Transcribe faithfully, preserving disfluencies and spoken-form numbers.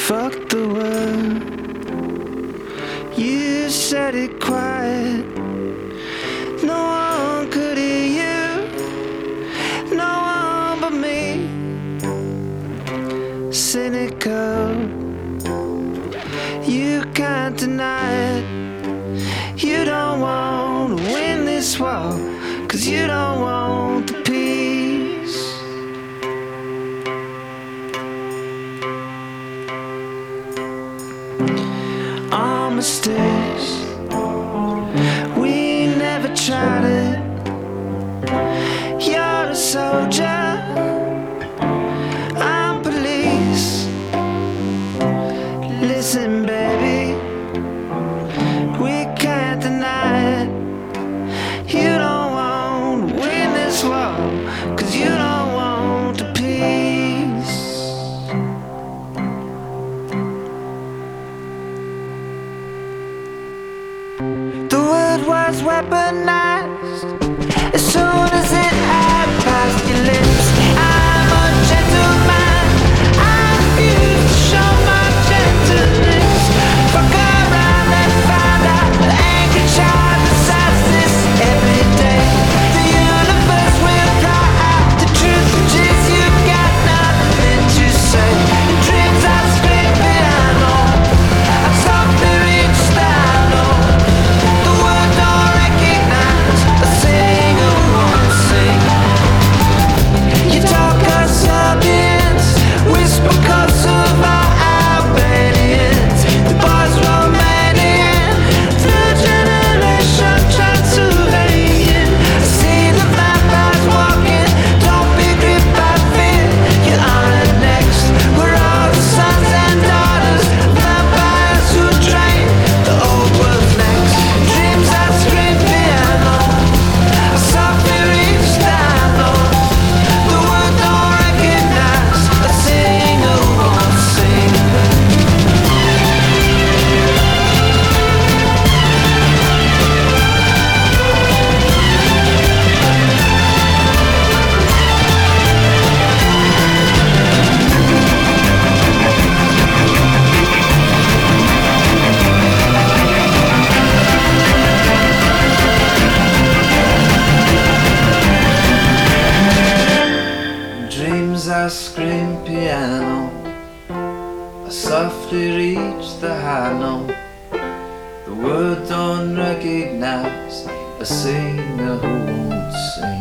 fuck the world. You said it quiet, no one could hear you, no one but me. Cynical, you can't deny it. You don't want to win this war, 'cause you don't want the peace. Our mistakes, we never tried it. You're a soldier, I'm police. Listen, baby, we can't deny it. You don't want to win this war, 'cause you don't want the peace. The word was weaponized as soon as it had passed your lips. I'm a gentleman, I refuse to show my gentleness. Fuck around and find out the angry child decides this every day. The universe will cry out the truth, which is you got nothing to say. Dreams are scream piano, I softly reach the note. The word don't recognize a singer won't sing. You talk us Serbians, whisper cause of our Albanians. The boys Romanian, through generation Transylvanian. I see the vampires walking, don't be gripped by fear. You're on it next, we're all the sons and daughters of vampires who drain the old world next. Dreams are scream piano, I softly reach down low. The word don't recognize a singer won't sing. Dreams are scream piano, I softly reach the high note. The word don't recognize a singer who won't sing.